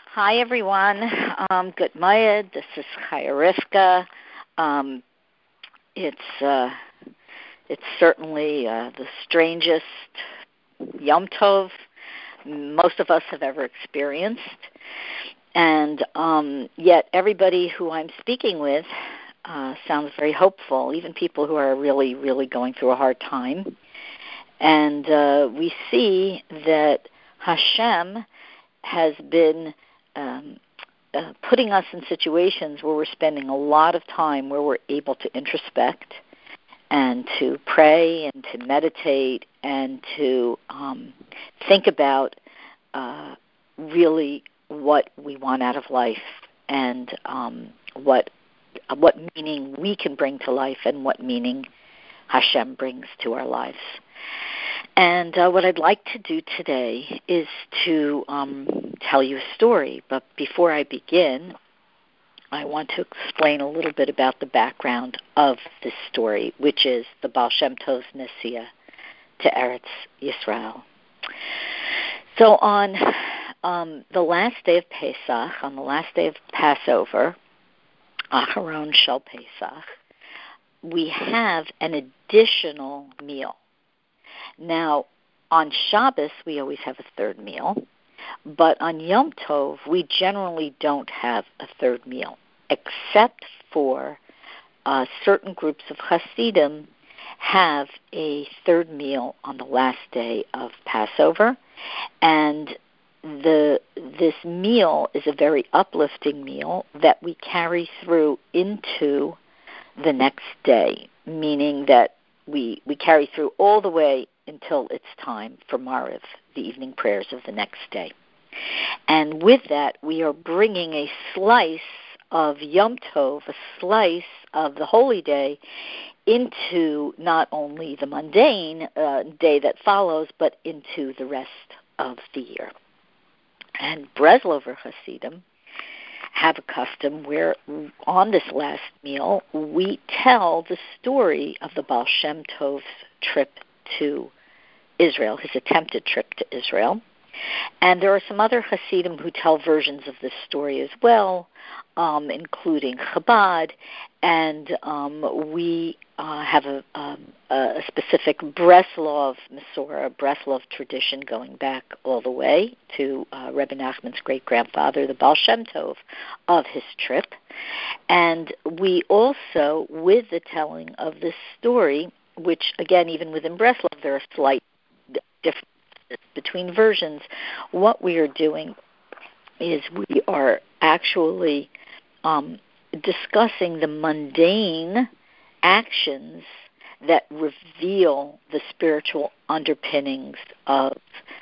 Hi, everyone. Good Mayed. This is Chaya Rivka. It's certainly the strangest Yom Tov most of us have ever experienced, and yet everybody who I'm speaking with sounds very hopeful, even people who are really, really going through a hard time. And we see that Hashem has been putting us in situations where we're spending a lot of time where we're able to introspect and to pray and to meditate and to think about really what we want out of life and what meaning we can bring to life and what meaning Hashem brings to our lives. And what I'd like to do today is to tell you a story. But before I begin, I want to explain a little bit about the background of this story, which is the Baal Shem Tov's Nesiah to Eretz Yisrael. So on the last day of Pesach, on the last day of Passover, Acharon Shel Pesach, we have an additional meal. Now, on Shabbos, we always have a third meal, but on Yom Tov, we generally don't have a third meal, except for certain groups of Hasidim have a third meal on the last day of Passover, and this meal is a very uplifting meal that we carry through into the next day, meaning that we carry through all the way until it's time for Mariv, the evening prayers of the next day. And with that, we are bringing a slice of Yom Tov, a slice of the holy day, into not only the mundane day that follows, but into the rest of the year. And Breslover Hasidim have a custom where on this last meal, we tell the story of the Baal Shem Tov's trip to Israel, his attempted trip to Israel. And there are some other Hasidim who tell versions of this story as well, including Chabad, and we have a specific Breslov Masorah, Breslov tradition going back all the way to Rebbe Nachman's great-grandfather, the Baal Shem Tov, of his trip. And we also, with the telling of this story, which, again, even within Breslov, there are slight differences between versions, what we are doing is we are actually discussing the mundane actions that reveal the spiritual underpinnings of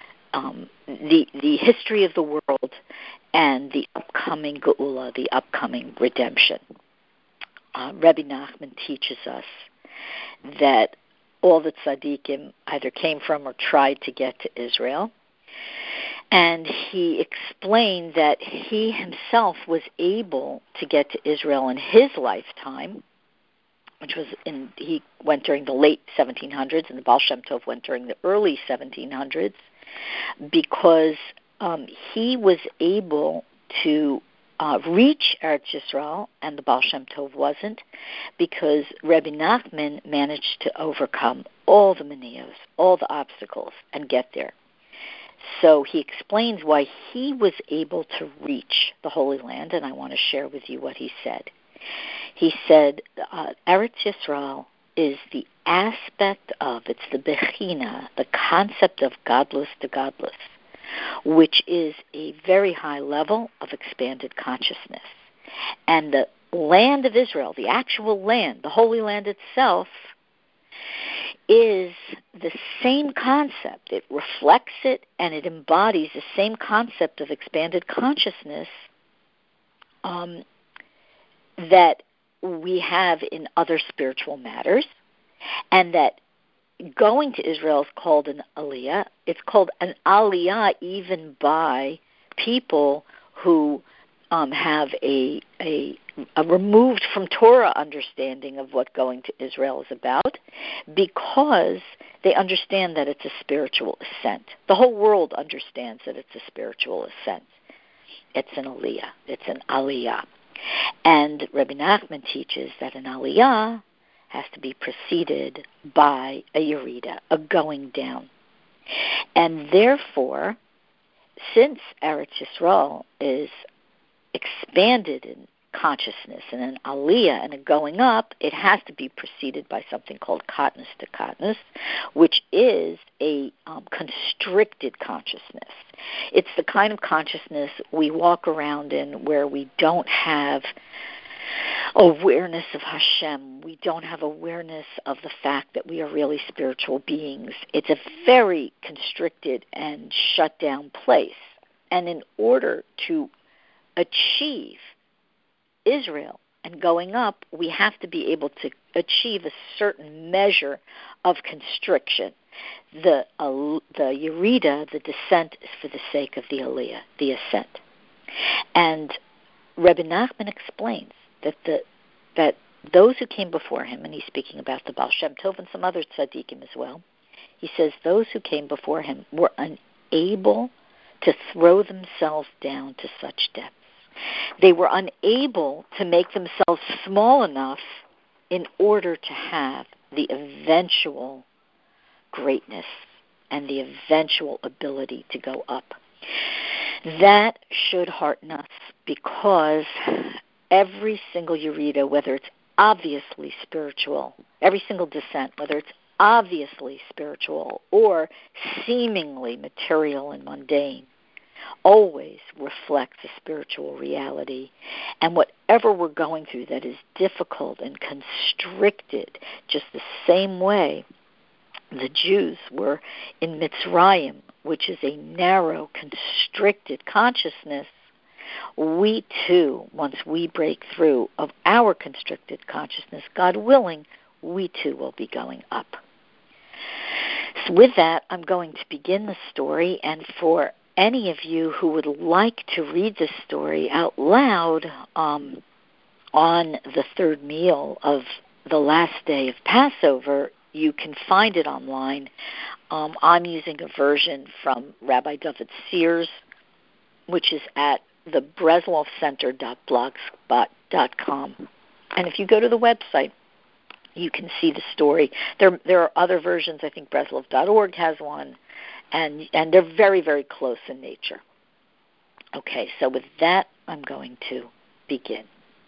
the history of the world and the upcoming Geula, the upcoming redemption. Rebbe Nachman teaches us that all the tzaddikim either came from or tried to get to Israel. And he explained that he himself was able to get to Israel in his lifetime, which was he went during the late 1700s, and the Baal Shem Tov went during the early 1700s, because he was able to reach Eretz Yisrael, and the Baal Shem Tov wasn't, because Rebbe Nachman managed to overcome all the manios, all the obstacles, and get there. So he explains why he was able to reach the Holy Land, and I want to share with you what he said. He said, Eretz Yisrael is the aspect of, it's the Bechina, the concept of godless to godless, which is a very high level of expanded consciousness. And the land of Israel, the actual land, the Holy Land itself, is the same concept. It reflects it and it embodies the same concept of expanded consciousness that we have in other spiritual matters, and that going to Israel is called an aliyah. It's called an aliyah even by people who have a removed from Torah understanding of what going to Israel is about, because they understand that it's a spiritual ascent. The whole world understands that it's a spiritual ascent. It's an aliyah. It's an aliyah. And Rabbi Nachman teaches that an aliyah has to be preceded by a yerida, a going down. And therefore, since Eretz Yisrael is expanded in consciousness and an aliyah and a going up, it has to be preceded by something called katnus to katnus, which is a constricted consciousness. It's the kind of consciousness we walk around in where we don't have awareness of Hashem. We don't have awareness of the fact that we are really spiritual beings. It's a very constricted and shut down place. And in order to achieve Israel and going up, we have to be able to achieve a certain measure of constriction. The yerida, the descent, is for the sake of the aliyah, the ascent. And Rebbe Nachman explains that those who came before him, and he's speaking about the Baal Shem Tov and some other tzaddikim as well, he says those who came before him were unable to throw themselves down to such depths. They were unable to make themselves small enough in order to have the eventual greatness and the eventual ability to go up. That should hearten us, because every single yerida, whether it's obviously spiritual, every single descent, whether it's obviously spiritual or seemingly material and mundane, always reflects a spiritual reality. And whatever we're going through that is difficult and constricted, just the same way the Jews were in Mitzrayim, which is a narrow, constricted consciousness, we too, once we break through of our constricted consciousness, God willing, we too will be going up. So with that, I'm going to begin the story, and for any of you who would like to read this story out loud on the third meal of the last day of Passover, you can find it online. I'm using a version from Rabbi David Sears, which is at the BreslovCenter.blogspot.com. And if you go to the website, you can see the story. There are other versions. I think Breslov.org has one, and they're very, very close in nature. Okay, so with that, I'm going to begin.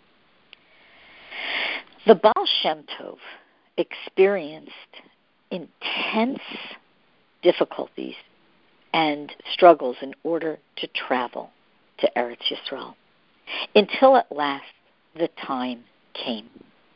The Baal Shem Tov experienced intense difficulties and struggles in order to travel to Eretz Yisrael, until at last the time came.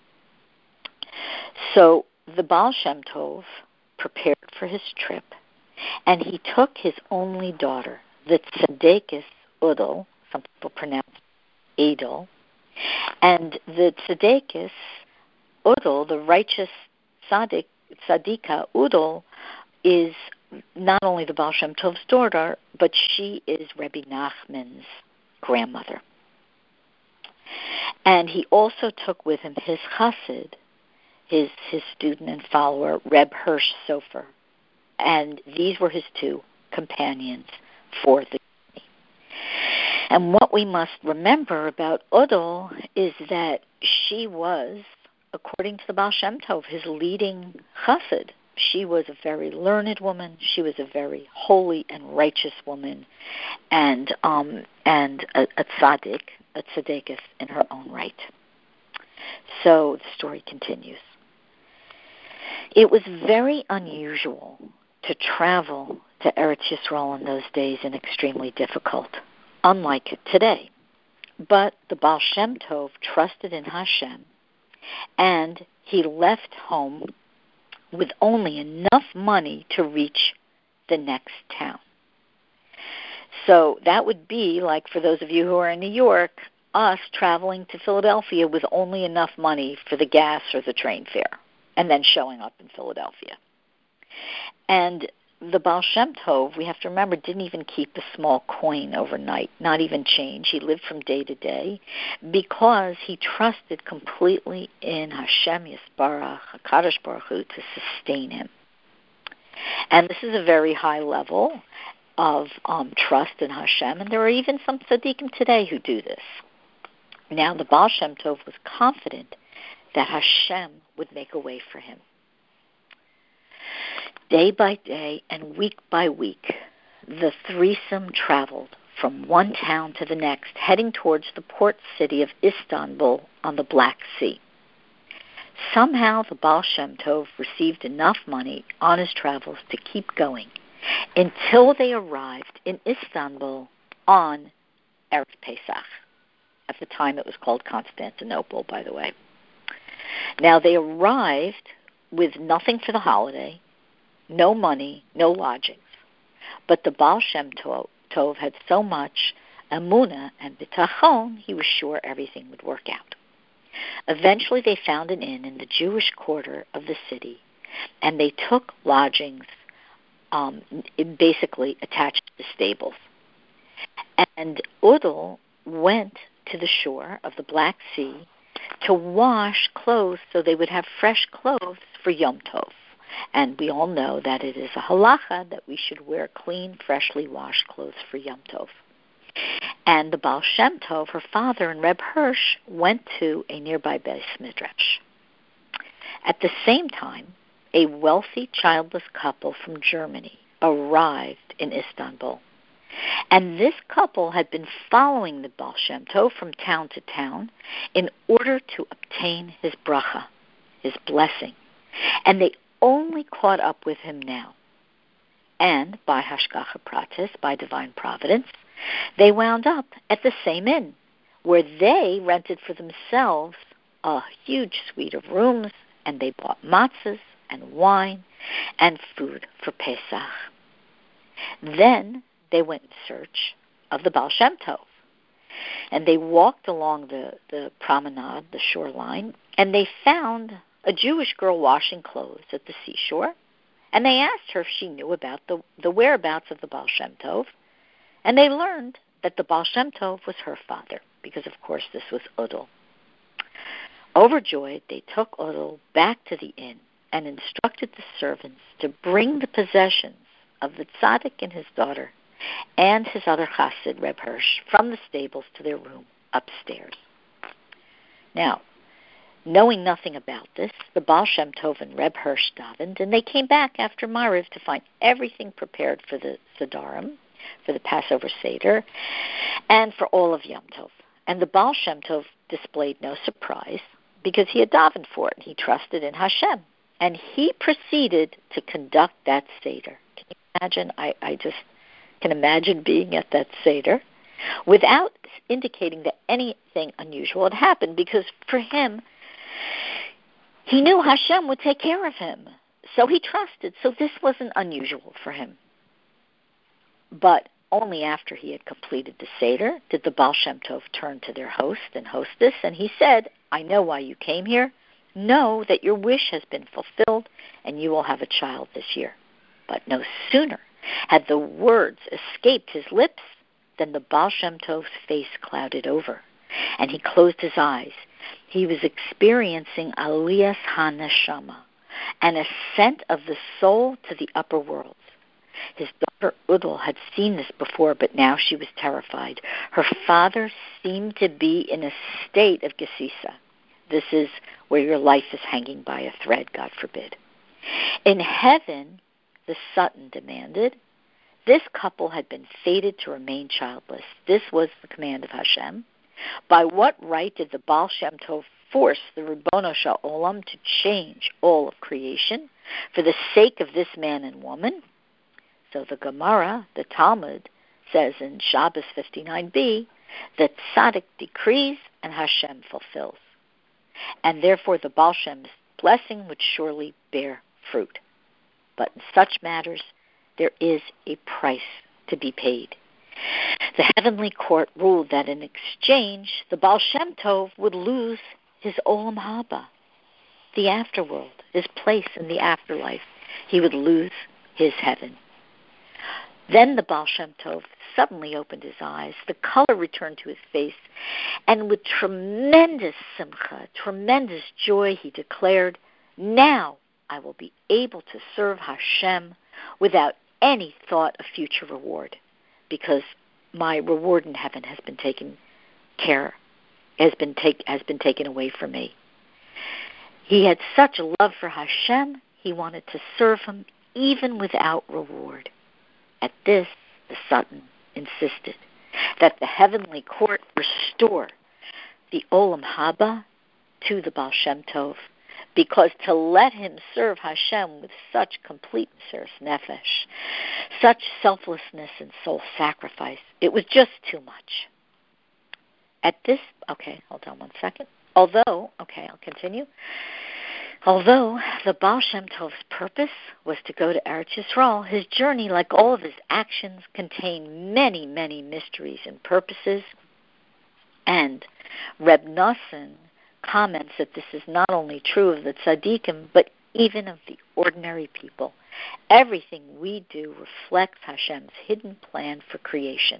So the Baal Shem Tov prepared for his trip, and he took his only daughter, the Tzedekis Udal, some people pronounce Adel, and the Tzedekis Udal, the righteous Tzadika Udal, is not only the Baal Shem Tov's daughter, but she is Rebbe Nachman's grandmother. And he also took with him his chassid, his student and follower, Reb Hirsch Sofer. And these were his two companions for the journey. And what we must remember about Udal is that she was, according to the Baal Shem Tov, his leading chassid. She was a very learned woman. She was a very holy and righteous woman, and a tzaddik, a tzaddikus in her own right. So the story continues. It was very unusual to travel to Eretz Yisrael in those days, and extremely difficult, unlike today. But the Baal Shem Tov trusted in Hashem, and he left home with only enough money to reach the next town. So that would be like, for those of you who are in New York, us traveling to Philadelphia with only enough money for the gas or the train fare, and then showing up in Philadelphia. And the Baal Shem Tov, we have to remember, didn't even keep a small coin overnight, not even change. He lived from day to day because he trusted completely in Hashem Yisbarach, HaKadosh Baruch Hu, to sustain him. And this is a very high level, of trust in Hashem, and there are even some tzaddikim today who do this. Now, the Baal Shem Tov was confident that Hashem would make a way for him. Day by day and week by week, the threesome traveled from one town to the next, heading towards the port city of Istanbul on the Black Sea. Somehow the Baal Shem Tov received enough money on his travels to keep going until they arrived in Istanbul on Erev Pesach. At the time it was called Constantinople, by the way. Now they arrived with nothing for the holiday, no money, no lodgings. But the Baal Shem Tov had so much emunah and bitachon, he was sure everything would work out. Eventually they found an inn in the Jewish quarter of the city, and they took lodgings basically attached to stables. And Udal went to the shore of the Black Sea to wash clothes so they would have fresh clothes for Yom Tov. And we all know that it is a halacha that we should wear clean, freshly washed clothes for Yom Tov. And the Baal Shem Tov, her father, and Reb Hirsch went to a nearby Beis Midrash. At the same time, a wealthy, childless couple from Germany arrived in Istanbul. And this couple had been following the Baal Shem Tov from town to town in order to obtain his bracha, his blessing. And they only caught up with him now. And by Hashgacha Pratis, by divine providence, they wound up at the same inn, where they rented for themselves a huge suite of rooms, and they bought matzahs and wine and food for Pesach. Then they went in search of the Baal Shem Tov. And they walked along the promenade, the shoreline, and they found a Jewish girl washing clothes at the seashore. And they asked her if she knew about the whereabouts of the Baal Shem Tov. And they learned that the Baal Shem Tov was her father, because of course this was Udal. Overjoyed, they took Udal back to the inn and instructed the servants to bring the possessions of the tzaddik and his daughter and his other chassid, Reb Hirsch, from the stables to their room upstairs. Now, knowing nothing about this, the Baal Shem Tov and Reb Hirsch davened, and they came back after Mariv to find everything prepared for the Sederim, for the Passover Seder, and for all of Yom Tov. And the Baal Shem Tov displayed no surprise because he had davened for it. He trusted in Hashem. And he proceeded to conduct that Seder. Can you imagine? I just can imagine being at that Seder without indicating that anything unusual had happened, because for him, he knew Hashem would take care of him. So he trusted. So this wasn't unusual for him. But only after he had completed the Seder did the Baal Shem Tov turn to their host and hostess, and he said, I know why you came here. Know that your wish has been fulfilled, and you will have a child this year. But no sooner had the words escaped his lips than the Baal Shem Tov's face clouded over, and he closed his eyes. He was experiencing Aliyas HaNeshama, an ascent of the soul to the upper worlds. His daughter Udal had seen this before, but now she was terrified. Her father seemed to be in a state of gesisa. This is where your life is hanging by a thread, God forbid. In heaven, the Satan demanded, this couple had been fated to remain childless. This was the command of Hashem. By what right did the Baal Shem Tov force the Ribbono Shel Olam to change all of creation for the sake of this man and woman? So the Gemara, the Talmud, says in Shabbos 59b that Tzaddik decrees and Hashem fulfills. And therefore the Baal Shem's blessing would surely bear fruit. But in such matters, there is a price to be paid. The heavenly court ruled that in exchange, the Baal Shem Tov would lose his Olam Haba, the afterworld, his place in the afterlife. He would lose his heaven. Then the Baal Shem Tov suddenly opened his eyes, the color returned to his face, and with tremendous simcha, tremendous joy, he declared, now I will be able to serve Hashem without any thought of future reward, because my reward in heaven has been taken taken away from me. He had such a love for Hashem, he wanted to serve him even without reward. At this, the Sultan insisted that the heavenly court restore the Olam Haba to the Baal Shem Tov, because to let him serve Hashem with such complete Mesiras Nefesh, such selflessness and soul sacrifice, it was just too much. At this, hold on one second. I'll continue. Although the Baal Shem Tov's purpose was to go to Eretz Yisrael, his journey, like all of his actions, contained many, many mysteries and purposes. And Reb Nosson comments that this is not only true of the tzaddikim, but even of the ordinary people. Everything we do reflects Hashem's hidden plan for creation.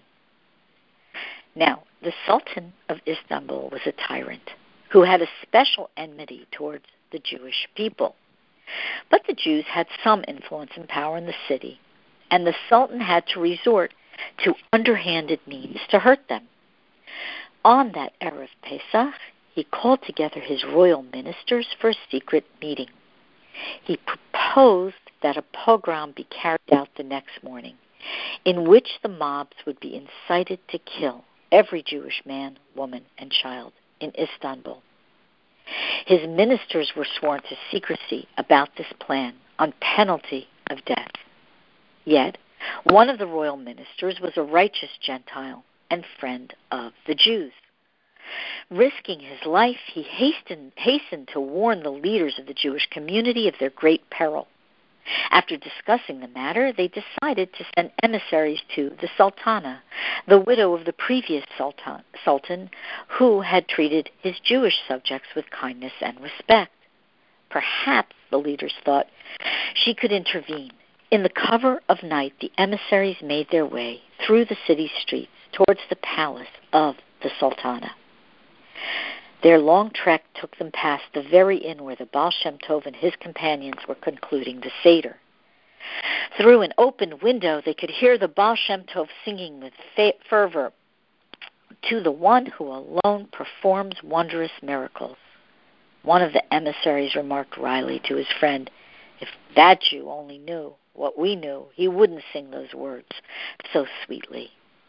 Now, the Sultan of Istanbul was a tyrant who had a special enmity towards the Jewish people. But the Jews had some influence and power in the city, and the Sultan had to resort to underhanded means to hurt them. On that Erev Pesach, he called together his royal ministers for a secret meeting. He proposed that a pogrom be carried out the next morning, in which the mobs would be incited to kill every Jewish man, woman, and child in Istanbul. His ministers were sworn to secrecy about this plan on penalty of death. Yet, one of the royal ministers was a righteous Gentile and friend of the Jews. Risking his life, he hastened to warn the leaders of the Jewish community of their great peril. After discussing the matter, they decided to send emissaries to the Sultana, the widow of the previous Sultan, who had treated his Jewish subjects with kindness and respect. Perhaps, the leaders thought, she could intervene. In the cover of night, the emissaries made their way through the city streets towards the palace of the Sultana. Their long trek took them past the very inn where the Baal Shem Tov and his companions were concluding the Seder. Through an open window, they could hear the Baal Shem Tov singing with fervor, "To the one who alone performs wondrous miracles." One of the emissaries remarked wryly to his friend, "If that Jew only knew what we knew, he wouldn't sing those words so sweetly."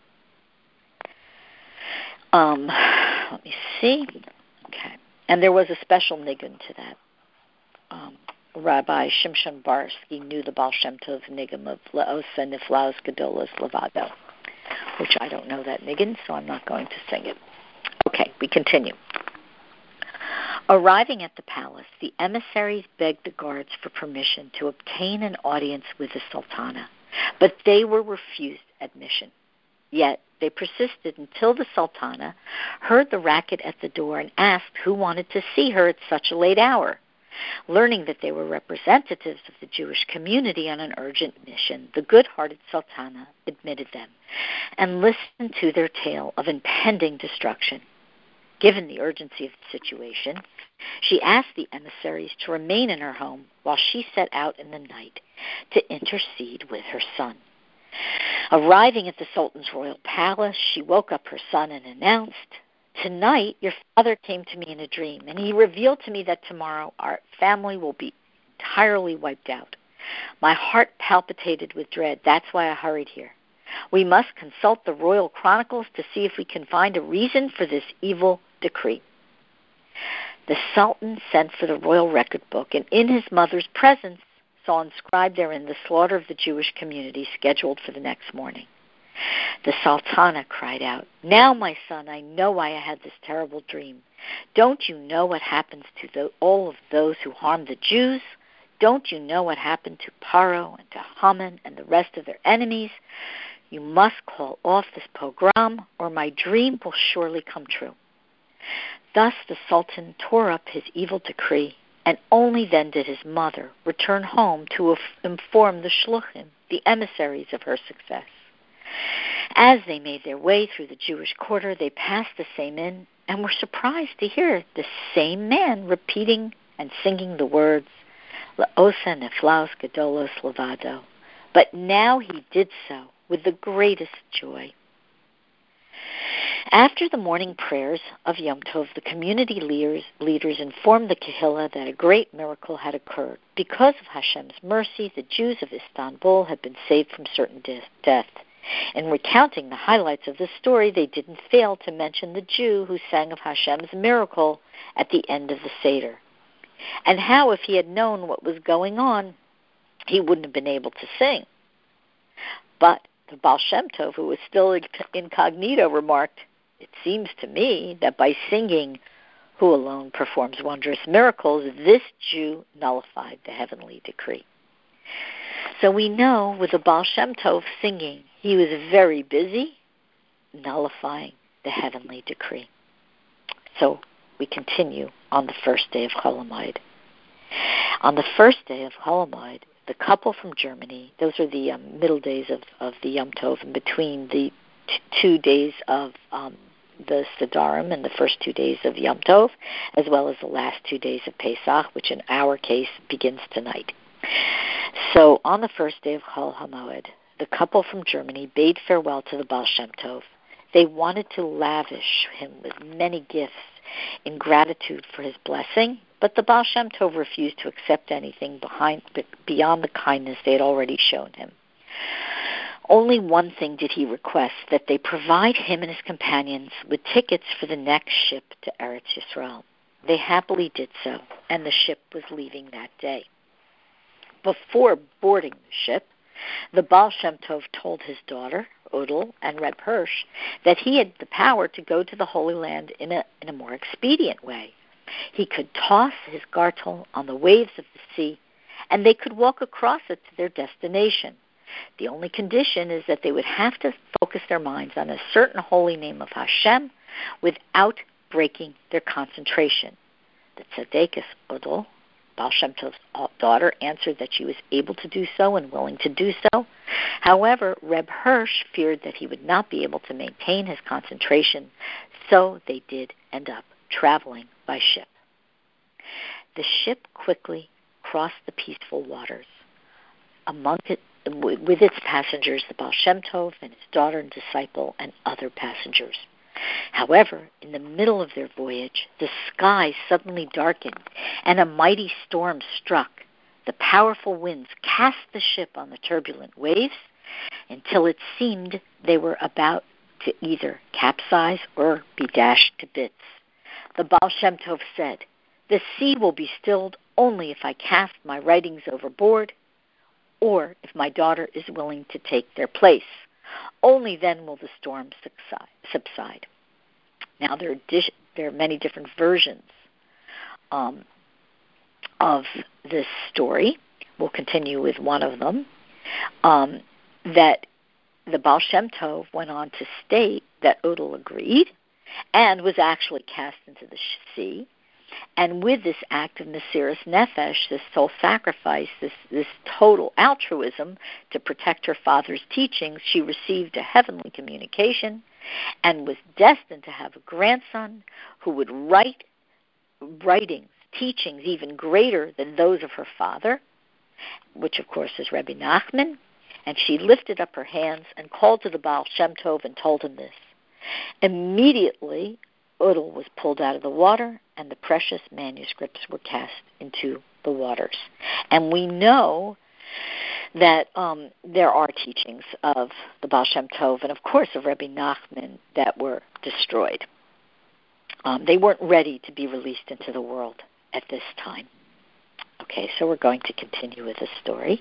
Let me see. Okay. And there was a special nigun to that. Rabbi Shimshon Barsky knew the Baal Shem Tov nigun of Le'osa Niflaos Gedolos Levado, which I don't know that nigun, so I'm not going to sing it. Okay, we continue. Arriving at the palace, the emissaries begged the guards for permission to obtain an audience with the Sultana, but they were refused admission. Yet they persisted until the Sultana heard the racket at the door and asked who wanted to see her at such a late hour. Learning that they were representatives of the Jewish community on an urgent mission, the good-hearted Sultana admitted them and listened to their tale of impending destruction. Given the urgency of the situation, she asked the emissaries to remain in her home while she set out in the night to intercede with her son. Arriving at the Sultan's royal palace, she woke up her son and announced, "Tonight your father came to me in a dream, and he revealed to me that tomorrow our family will be entirely wiped out. My heart palpitated with dread. That's why I hurried here. We must consult the royal chronicles to see if we can find a reason for this evil decree." The Sultan sent for the royal record book, and in his mother's presence saw inscribed therein the slaughter of the Jewish community scheduled for the next morning. The Sultana cried out, "Now, my son, I know why I had this terrible dream. Don't you know what happens to all of those who harm the Jews? Don't you know what happened to Paro and to Haman and the rest of their enemies? You must call off this pogrom, or my dream will surely come true." Thus the Sultan tore up his evil decree, and only then did his mother return home to inform the shluchim, the emissaries, of her success. As they made their way through the Jewish quarter, they passed the same inn and were surprised to hear the same man repeating and singing the words, "Le'osa Niflaos Gedolos Levado," But now he did so with the greatest joy. After the morning prayers of Yom Tov, the community leaders informed the Kehillah that a great miracle had occurred. Because of Hashem's mercy, the Jews of Istanbul had been saved from certain death. In recounting the highlights of the story, they didn't fail to mention the Jew who sang of Hashem's miracle at the end of the Seder, and how if he had known what was going on, he wouldn't have been able to sing. But the Baal Shem Tov, who was still incognito, remarked, "It seems to me that by singing, 'Who alone performs wondrous miracles,' this Jew nullified the heavenly decree." So we know with the Baal Shem Tov singing, he was very busy nullifying the heavenly decree. So we continue on the first day of Chol Hamoed. On the first day of Chol Hamoed, the couple from Germany, those are the middle days of the Yom Tov, in between the 2 days of the Siddharim and the first 2 days of Yom Tov, as well as the last 2 days of Pesach, which in our case begins tonight. So on the first day of Chol Hamoed, the couple from Germany bade farewell to the Baal Shem Tov. They wanted to lavish him with many gifts in gratitude for his blessing, but the Baal Shem Tov refused to accept anything beyond the kindness they had already shown him. Only one thing did he request, that they provide him and his companions with tickets for the next ship to Eretz Yisrael. They happily did so, and the ship was leaving that day. Before boarding the ship, the Baal Shem Tov told his daughter, Odel, and Reb Hirsch that he had the power to go to the Holy Land in a more expedient way. He could toss his gartel on the waves of the sea, and they could walk across it to their destination. The only condition is that they would have to focus their minds on a certain holy name of Hashem without breaking their concentration. The tzaddikus Odel, Baal Shem Tov's daughter, answered that she was able to do so and willing to do so. However, Reb Hirsch feared that he would not be able to maintain his concentration, so they did end up traveling by ship. The ship quickly crossed the peaceful waters. With its passengers, the Baal Shem Tov and his daughter and disciple and other passengers. However, in the middle of their voyage, the sky suddenly darkened and a mighty storm struck. The powerful winds cast the ship on the turbulent waves until it seemed they were about to either capsize or be dashed to bits. The Baal Shem Tov said, "The sea will be stilled only if I cast my writings overboard, or if my daughter is willing to take their place. Only then will the storm subside." Now, there are many different versions of this story. We'll continue with one of them, that the Baal Shem Tov went on to state that Odel agreed and was actually cast into the sea. And with this act of Mesiras Nefesh, this soul sacrifice, this total altruism to protect her father's teachings, she received a heavenly communication and was destined to have a grandson who would write writings, teachings even greater than those of her father, which of course is Rabbi Nachman. And she lifted up her hands and called to the Baal Shem Tov and told him this. Immediately, Odel was pulled out of the water, and the precious manuscripts were cast into the waters. And we know that there are teachings of the Baal Shem Tov and, of course, of Rabbi Nachman that were destroyed. They weren't ready to be released into the world at this time. Okay, so we're going to continue with the story.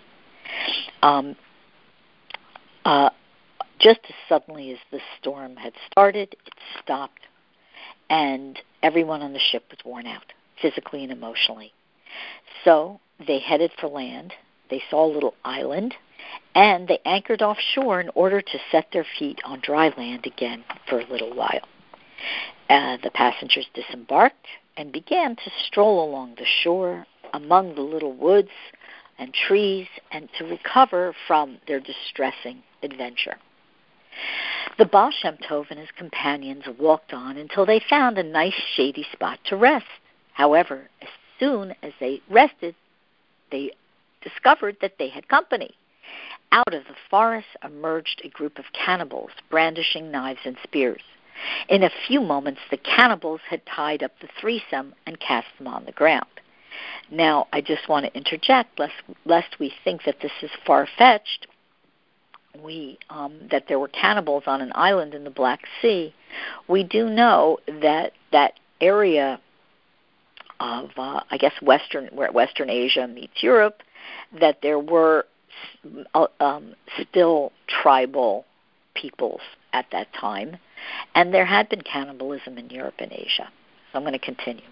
Just as suddenly as the storm had started, it stopped, and everyone on the ship was worn out, physically and emotionally. So they headed for land. They saw a little island, and they anchored offshore in order to set their feet on dry land again for a little while. The passengers disembarked and began to stroll along the shore among the little woods and trees and to recover from their distressing adventure. The Baal Shem Tov and his companions walked on until they found a nice shady spot to rest. However, as soon as they rested, they discovered that they had company. out of the forest emerged a group of cannibals brandishing knives and spears. In a few moments, the cannibals had tied up the threesome and cast them on the ground. Now, I just want to interject, lest we think that this is far-fetched, that there were cannibals on an island in the Black Sea. We do know that that area of, where Western Asia meets Europe, that there were still tribal peoples at that time, and there had been cannibalism in Europe and Asia. So I'm going to continue.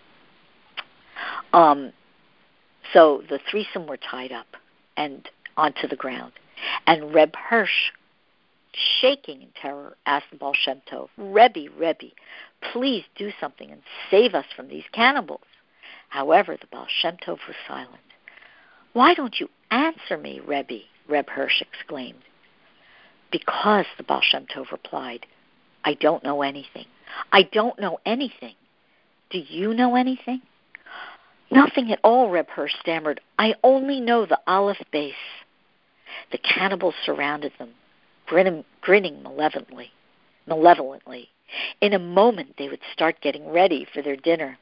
So the threesome were tied up and onto the ground, and Reb Hirsch, shaking in terror, asked the Baal Shem Tov, Rebbe, please do something and save us from these cannibals. However, the Baal Shem Tov was silent. Why don't you answer me, Rebbe? Reb Hirsch exclaimed. Because, the Baal Shem Tov replied, I don't know anything. I don't know anything. Do you know anything? Nothing at all, Reb Hirsch stammered. I only know the Aleph base. The cannibals surrounded them, grinning malevolently. In a moment, they would start getting ready for their dinner.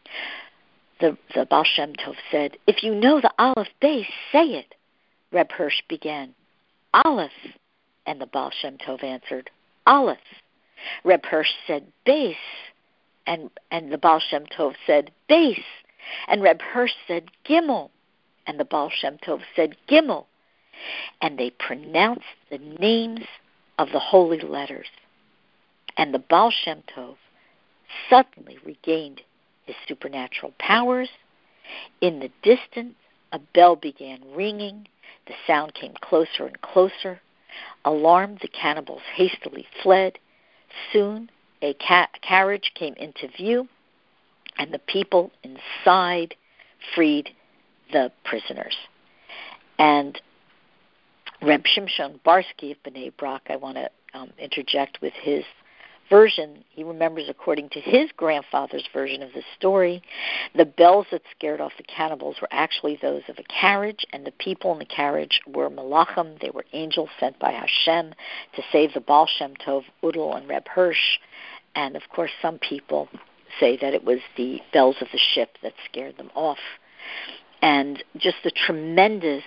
The Baal Shem Tov said, if you know the Aleph base, say it. Reb Hirsch began, Aleph, and the Baal Shem Tov answered, Aleph. Reb Hirsch said, base, and the Baal Shem Tov said, base. And Reb Hirsch said, Gimel, and the Baal Shem Tov said, Gimel. And they pronounced the names of the holy letters. And the Baal Shem Tov suddenly regained his supernatural powers. In the distance, a bell began ringing. The sound came closer and closer. Alarmed, the cannibals hastily fled. Soon, a carriage came into view, and the people inside freed the prisoners. And Reb Shimshon Barsky of Bnei Brak, I want to interject with his version. He remembers, according to his grandfather's version of the story, the bells that scared off the cannibals were actually those of a carriage, and the people in the carriage were malachim. They were angels sent by Hashem to save the Baal Shem Tov, Udal, and Reb Hirsch. And, of course, some people say that it was the bells of the ship that scared them off. And just the tremendous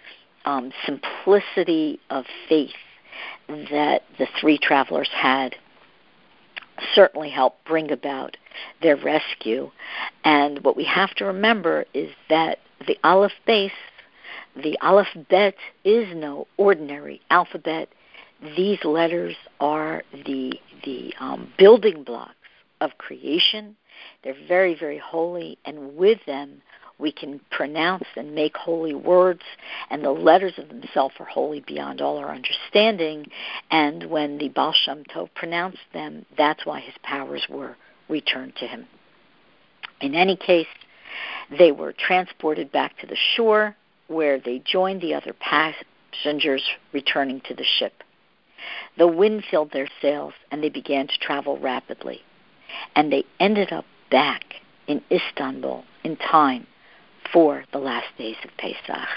simplicity of faith that the three travelers had certainly helped bring about their rescue. And what we have to remember is that the Aleph base, the Aleph Bet, is no ordinary alphabet. These letters are the building blocks of creation. They're very, very holy, and with them we can pronounce and make holy words, and the letters of themselves are holy beyond all our understanding. And when the Baal Shem Tov pronounced them, that's why his powers were returned to him. In any case, they were transported back to the shore, where they joined the other passengers returning to the ship. The wind filled their sails, and they began to travel rapidly. And they ended up back in Istanbul in time for the last days of Pesach.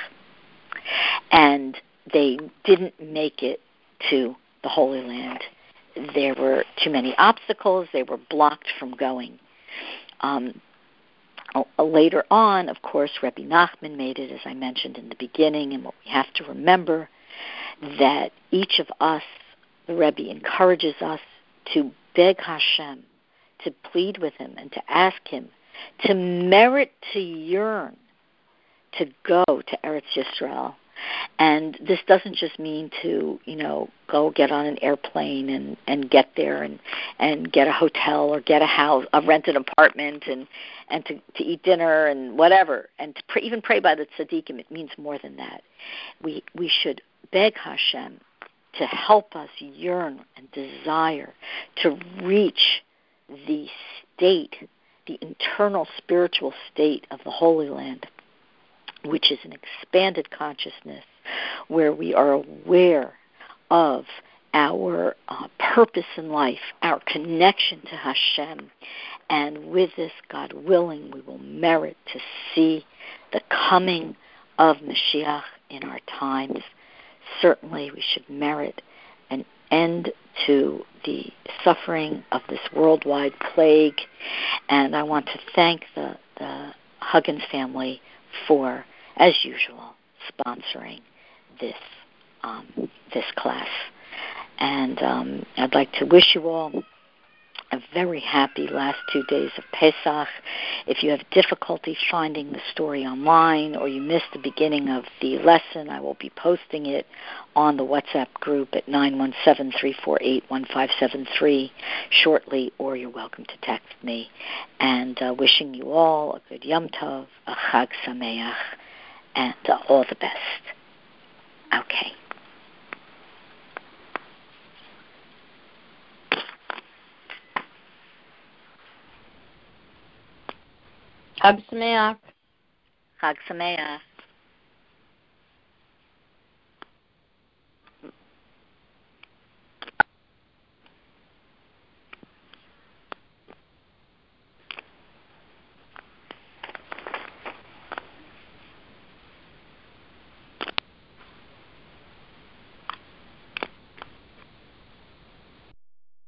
And they didn't make it to the Holy Land. There were too many obstacles. They were blocked from going. Later on, of course, Rebbe Nachman made it, as I mentioned in the beginning, and what we have to remember, that each of us, the Rebbe encourages us to beg Hashem, to plead with him, and to ask him to merit, to yearn, to go to Eretz Yisrael. And this doesn't just mean to, go get on an airplane and get there and get a hotel or get a house, rent an apartment and to eat dinner and whatever, and to even pray by the tzaddikim. It means more than that. We should beg Hashem to help us yearn and desire to reach the state, the internal spiritual state of the Holy Land, which is an expanded consciousness where we are aware of our purpose in life, our connection to Hashem. And with this, God willing, we will merit to see the coming of Mashiach in our times. certainly we should merit an end to the suffering of this worldwide plague. And I want to thank the Huggins family for, as usual, sponsoring this this class. And I'd like to wish you all a very happy last 2 days of Pesach. If you have difficulty finding the story online or you missed the beginning of the lesson, I will be posting it on the WhatsApp group at 917-348-1573 shortly, or you're welcome to text me. And wishing you all a good Yom Tov, a Chag Sameach, and all the best. Okay. Chag Sameach. Chag Sameach.